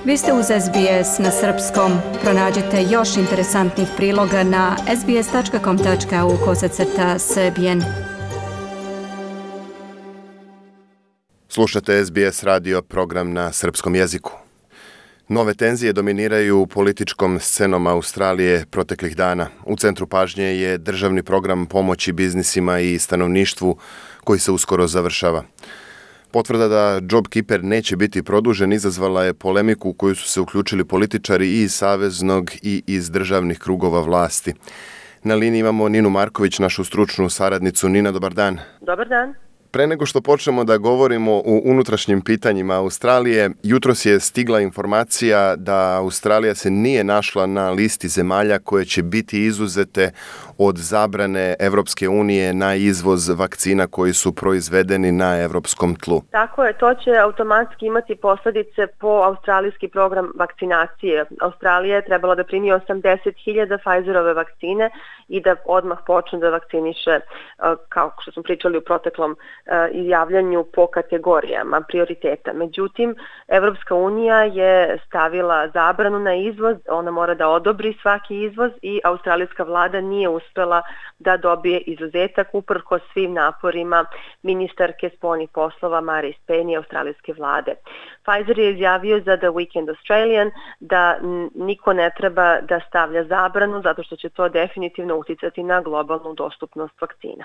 Vi ste uz SBS na srpskom. Pronađite još interesantnih priloga na sbs.com.au/srbijen. Slušate SBS radio program na srpskom jeziku. Nove tenzije dominiraju političkom scenom Australije proteklih dana. U centru pažnje je državni program pomoći biznisima i stanovništvu koji se uskoro završava. Potvrda da JobKeeper neće biti produžen izazvala je polemiku u koju su se uključili političari i iz saveznog i iz državnih krugova vlasti. Na liniji imamo Ninu Marković, našu stručnu saradnicu. Nina, dobar dan. Dobar dan. Pre nego što počnemo da govorimo o unutrašnjim pitanjima Australije, jutros je stigla informacija da Australija se nije našla na listi zemalja koje će biti izuzete od zabrane Evropske unije na izvoz vakcina koji su proizvedeni na evropskom tlu. Tako je, to će automatski imati posljedice po australijski program vakcinacije. Australija je trebala da primi 80.000 Pfizerove vakcine i da odmah počne da vakciniše, kao što smo pričali u proteklom izjavljanju, po kategorijama prioriteta. Međutim, Evropska unija je stavila zabranu na izvoz, ona mora da odobri svaki izvoz i australijska vlada nije uspela da dobije izuzetak uprkos svim naporima ministarke spoljnih poslova Marise Payne i australijske vlade. Pfizer je izjavio za The Weekend Australian da niko ne treba da stavlja zabranu zato što će to definitivno uticati na globalnu dostupnost vakcina.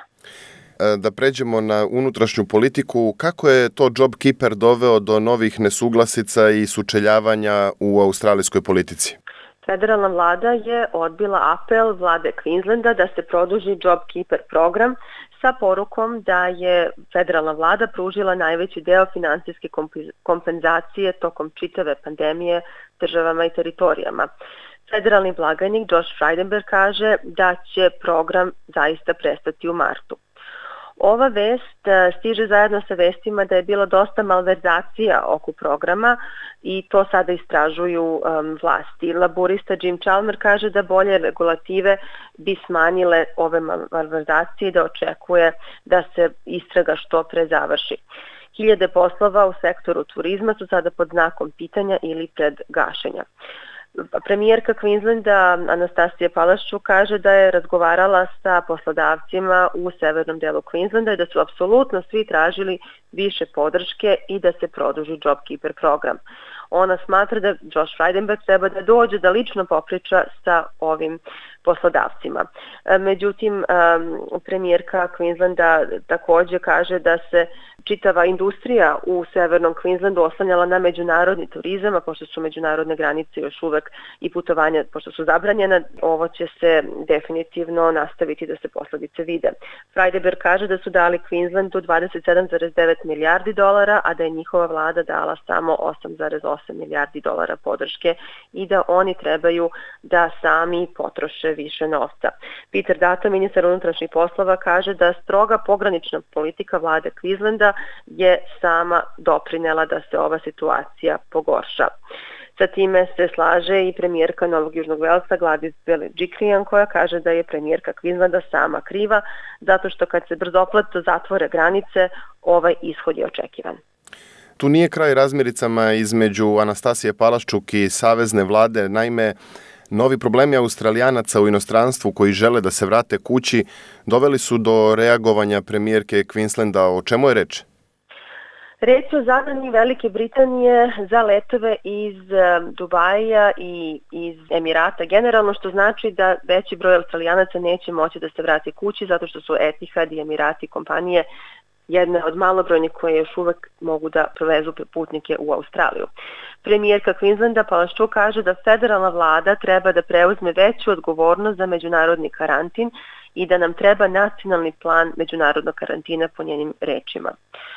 Da pređemo na unutrašnju politiku, kako je to JobKeeper doveo do novih nesuglasica i sučeljavanja u australijskoj politici? Federalna vlada je odbila apel vlade Queenslanda da se produži JobKeeper program sa porukom da je federalna vlada pružila najveći deo finansijske kompenzacije tokom čitave pandemije državama i teritorijama. Federalni blagajnik Josh Frydenberg kaže da će program zaista prestati u martu. Ova vest stiže zajedno sa vestima da je bilo dosta malverzacija oko programa i to sada istražuju vlasti. Laborista Jim Chalmer kaže da bolje regulative bi smanjile ove malverzacije i da očekuje da se istraga što pre završi. Hiljade poslova u sektoru turizma su sada pod znakom pitanja ili pred gašenja. Premijerka Queenslanda Anastasija Palaszczuk kaže da je razgovarala sa poslodavcima u severnom delu Queenslanda i da su apsolutno svi tražili više podrške i da se produži JobKeeper program. Ona smatra da Josh Frydenberg treba da dođe da lično popriča sa ovim poslodavcima. Međutim, premijerka Queenslanda također kaže da se čitava industrija u severnom Queenslandu oslanjala na međunarodni turizam, a pošto su međunarodne granice još uvek i putovanja, pošto su zabranjena, ovo će se definitivno nastaviti da se posljedice vide. Frydenberg kaže da su dali Queenslandu 27,9 milijardi dolara, a da je njihova vlada dala samo 8,8 milijardi dolara podrške i da oni trebaju da sami potroše više novca. Peter Dutton, ministar unutrašnjih poslova, kaže da stroga pogranična politika vlade Queenslanda je sama doprinela da se ova situacija pogorša. Sa time se slaže i premijerka Novog Južnog Velsa Gladys Berejiklian, koja kaže da je premijerka Queenslanda sama kriva zato što kad se brzopleto zatvore granice, ovaj ishod je očekivan. Tu nije kraj razmiricama između Anastasije Palaszczuk i savezne vlade. Naime, novi problemi Australijanaca u inostranstvu koji žele da se vrate kući doveli su do reagovanja premijerke Queenslanda. O čemu je reč? Reč je o zabrani Velike Britanije za letove iz Dubaija i iz Emirata generalno, što znači da veći broj Australijanaca neće moći da se vrati kući zato što su Etihad i Emirati kompanije jedne od malobrojnih koje još uvek mogu da prevezu putnike u Australiju. Premijerka Queenslanda Palaszczuk kaže da federalna vlada treba da preuzme veću odgovornost za međunarodni karantin i da nam treba nacionalni plan međunarodnog karantina po njenim rečima.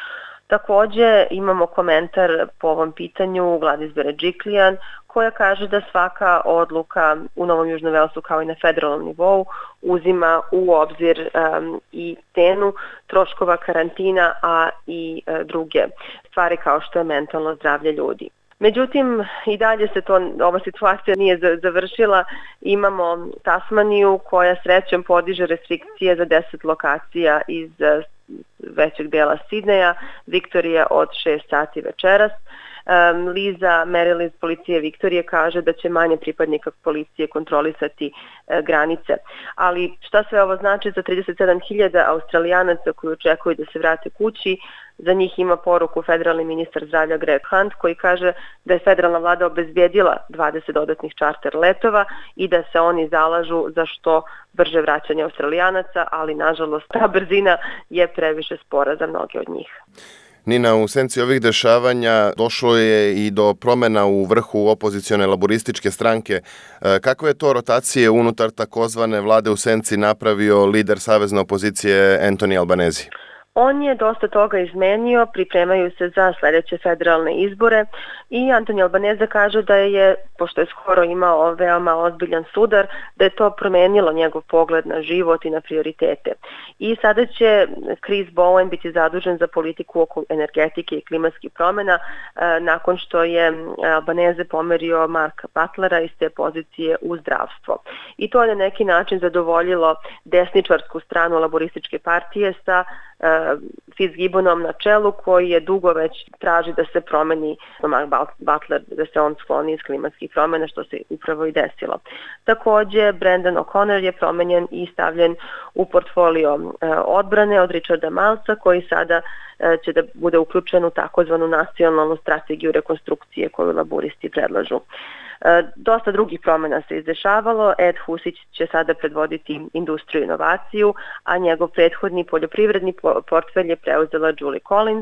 Također imamo komentar po ovom pitanju Gladys Berejiklian, koja kaže da svaka odluka u Novom Južnom Velsu kao i na federalnom nivou uzima u obzir i cenu troškova karantina, a i druge stvari kao što je mentalno zdravlje ljudi. Međutim, i dalje se ova situacija nije završila. Imamo Tasmaniju koja srećom podiže restrikcije za 10 lokacija iz većeg dela Sidneja, Viktorija od 6 sati večeras. Liza Merrill iz policije Viktorije kaže da će manje pripadnika policije kontrolisati granice. Ali šta sve ovo znači za 37.000 Australijanaca koji očekuju da se vrate kući? Za njih ima poruku federalni ministar zdravlja Greg Hunt koji kaže da je federalna vlada obezbjedila 20 dodatnih čarter letova i da se oni zalažu za što brže vraćanje Australijanaca, ali nažalost ta brzina je previše spora za mnoge od njih. Nina, u senci ovih dešavanja došlo je i do promjena u vrhu opozicione laborističke stranke. Kakve je to rotacije unutar takozvane vlade u senci napravio lider savezne opozicije Anthony Albanese? On je dosta toga izmenio, pripremaju se za sljedeće federalne izbore i Anthony Albanese kaže da je, pošto je skoro imao veoma ozbiljan sudar, da je to promenilo njegov pogled na život i na prioritete. I sada će Chris Bowen biti zadužen za politiku oko energetike i klimatskih promjena nakon što je Albanese pomerio Marka Butlera iz te pozicije u zdravstvo. I to je na neki način zadovoljilo desničarsku stranu laborističke partije sa Fitzgibbonom na čelu koji je dugo već traži da se promeni Mark Butler, da se on skloni iz klimatskih promjena, što se upravo i desilo. Također, Brendan O'Connor je promenjen i stavljen u portfolio odbrane od Richarda Milesa, koji sada će da bude uključen u takozvanu nacionalnu strategiju rekonstrukcije koju laburisti predlažu. Dosta drugih promjena se izdešavalo. Ed Husić će sada predvoditi industriju i inovaciju, a njegov prethodni poljoprivredni portfelj je preuzela Julie Collins.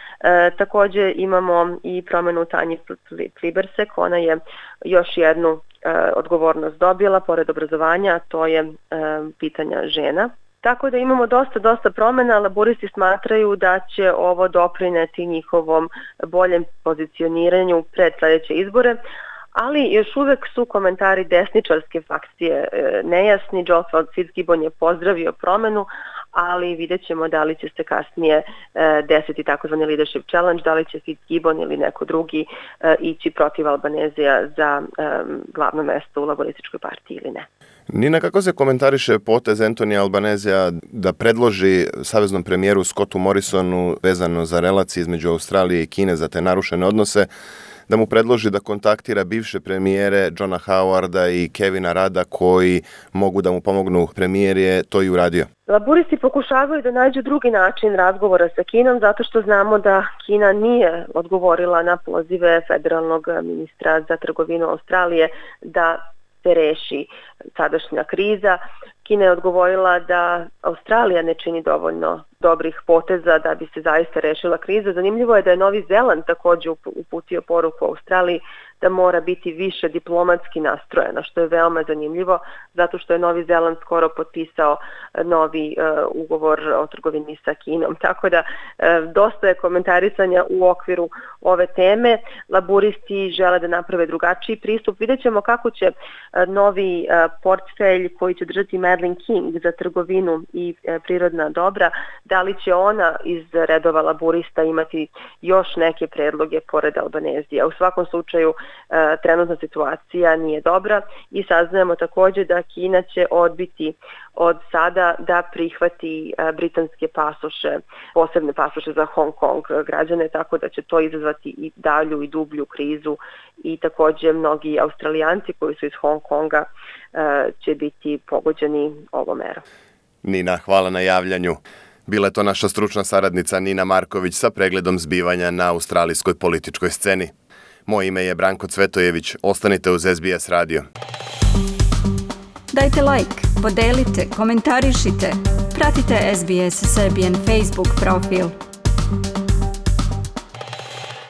Također imamo i promjenu Tanji Plibersek, ona je još jednu odgovornost dobila pored obrazovanja, a to je pitanja žena. Tako da imamo dosta promjena, laburisti smatraju da će ovo doprineti njihovom boljem pozicioniranju pred sljedeće izbore, ali još uvek su komentari desničarske fakcije nejasni. Joel Fitzgibbon je pozdravio promjenu, ali vidjet ćemo da li će se kasnije desiti takozvani leadership challenge, da li će Fitzgibbon ili neko drugi ići protiv Albanesea za glavno mesto u laborističkoj partiji ili ne. Nina, kako se komentariše potez Anthony Albanesea da predloži saveznom premijeru Scottu Morrisonu vezano za relacije između Australije i Kine za te narušene odnose, da mu predloži da kontaktira bivše premijere Johna Howarda i Kevina Rada koji mogu da mu pomognu? Premijer je to i uradio. Laburisti pokušavaju da nađu drugi način razgovora sa Kinom zato što znamo da Kina nije odgovorila na pozive federalnog ministra za trgovinu Australije da se reši sadašnja kriza. Kina je odgovorila da Australija ne čini dovoljno dobrih poteza da bi se zaista rešila kriza. Zanimljivo je da je Novi Zeland također uputio poruku Australiji da mora biti više diplomatski nastrojena, što je veoma zanimljivo, zato što je Novi Zeland skoro potpisao novi ugovor o trgovini sa Kinom. Tako da dosta je komentarisanja u okviru ove teme. Laburisti žele da naprave drugačiji pristup. Vidjet ćemo kako će novi portfelj koji će držati Madeleine King za trgovinu i prirodna dobra, da li će ona iz redova laburista imati još neke predloge pored Albanesea. U svakom slučaju trenutna situacija nije dobra i saznajemo također da Kina će odbiti od sada da prihvati britanske pasoše, posebne pasoše za Hong Kong građane, tako da će to izazvati i dalju i dublju krizu i također mnogi Australijanci koji su iz Hong Konga će biti pogođeni ovom merom. Nina, hvala na javljanju. Bila je to naša stručna saradnica Nina Marković sa pregledom zbivanja na australijskoj političkoj sceni. Moje ime je Branko Cvetojević. Ostanite uz SBS radio. Dajte like, podelite, komentarišite. Pratite SBS Serbian Facebook profil.